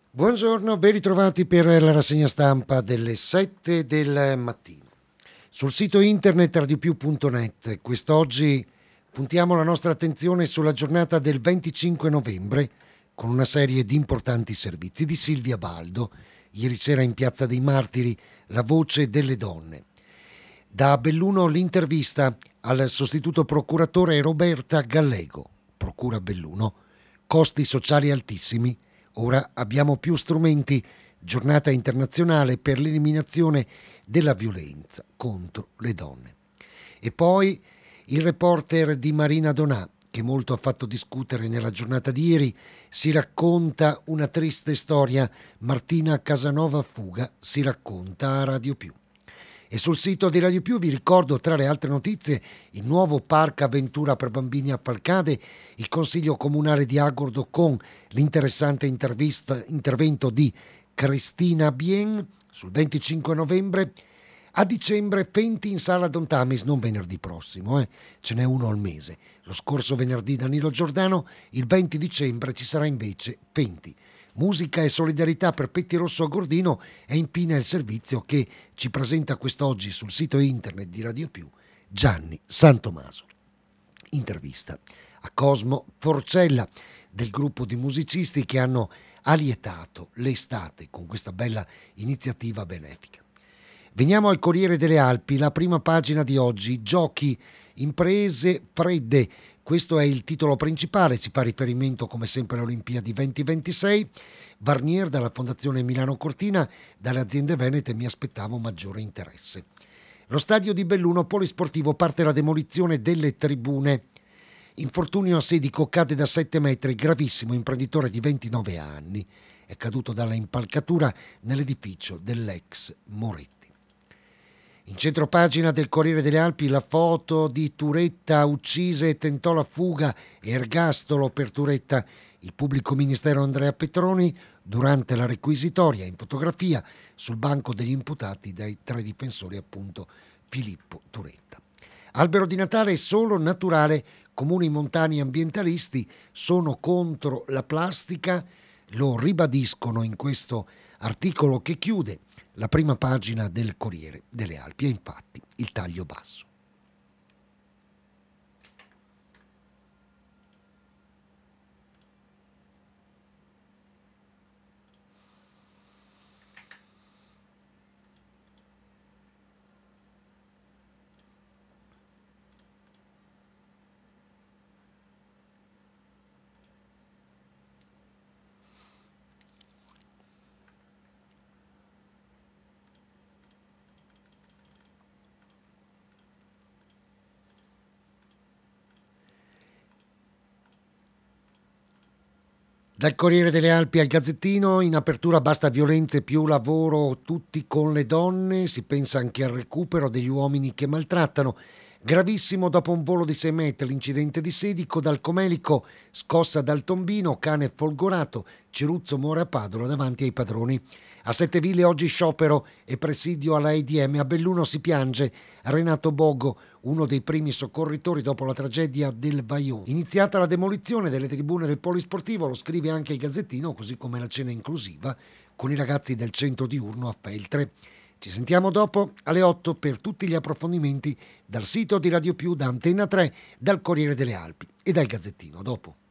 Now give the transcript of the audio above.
Buongiorno, ben ritrovati per la rassegna stampa delle 7 del mattino. Sul sito internet radiopiù.net quest'oggi puntiamo la nostra attenzione sulla giornata del 25 novembre con una serie di importanti servizi di Silvia Baldo. Ieri sera in Piazza dei Martiri, la voce delle donne. Da Belluno l'intervista al sostituto procuratore Roberta Gallego, Procura Belluno. Costi sociali altissimi. Ora abbiamo più strumenti, giornata internazionale per l'eliminazione della violenza contro le donne. E poi il reporter di Marina Donà, che molto ha fatto discutere nella giornata di ieri, si racconta una triste storia. Martina Casanova fuga, si racconta a Radio Più. E sul sito di Radio Più vi ricordo, tra le altre notizie, il nuovo parco avventura per bambini a Falcade, il Consiglio Comunale di Agordo con l'interessante intervento di Cristina Bien sul 25 novembre. A dicembre Fenti in sala Don Tamis, non venerdì prossimo, ce n'è uno al mese. Lo scorso venerdì Danilo Giordano, il 20 dicembre ci sarà invece Fenti. Musica e solidarietà per Petti Rosso a Gordino e infine il servizio che ci presenta quest'oggi sul sito internet di Radio Più Gianni Santomaso. Intervista a Cosmo Forcella del gruppo di musicisti che hanno allietato l'estate con questa bella iniziativa benefica. Veniamo al Corriere delle Alpi, la prima pagina di oggi, giochi, imprese fredde. Questo è il titolo principale, si fa riferimento come sempre alle Olimpiadi 2026. Barnier dalla Fondazione Milano Cortina, dalle aziende venete mi aspettavo maggiore interesse. Lo stadio di Belluno polisportivo parte la demolizione delle tribune. Infortunio asedico, cade da 7 metri, gravissimo, imprenditore di 29 anni. È caduto dalla impalcatura nell'edificio dell'ex Moretti. In centropagina del Corriere delle Alpi la foto di Turetta uccisa e tentò la fuga, ergastolo per Turetta. Il pubblico ministero Andrea Petroni durante la requisitoria in fotografia sul banco degli imputati dai 3 difensori appunto Filippo Turetta. Albero di Natale solo naturale, comuni montani e ambientalisti sono contro la plastica, lo ribadiscono in questo articolo che chiude la prima pagina del Corriere delle Alpi, e infatti il taglio basso. Dal Corriere delle Alpi al Gazzettino, in apertura basta violenze più lavoro, tutti con le donne, si pensa anche al recupero degli uomini che maltrattano. Gravissimo dopo un volo di 6 metri, l'incidente di Sedico, dal Comelico, scossa dal tombino, cane folgorato, Ciruzzo muore a Padova davanti ai padroni. A Sette Ville oggi sciopero e presidio alla EDM, a Belluno si piange, Renato Bogo, uno dei primi soccorritori dopo la tragedia del Vajont. Iniziata la demolizione delle tribune del polisportivo, lo scrive anche il Gazzettino, così come la cena inclusiva con i ragazzi del centro diurno a Feltre. Ci sentiamo dopo alle 8 per tutti gli approfondimenti dal sito di Radio Più, da Antenna 3, dal Corriere delle Alpi e dal Gazzettino. Dopo.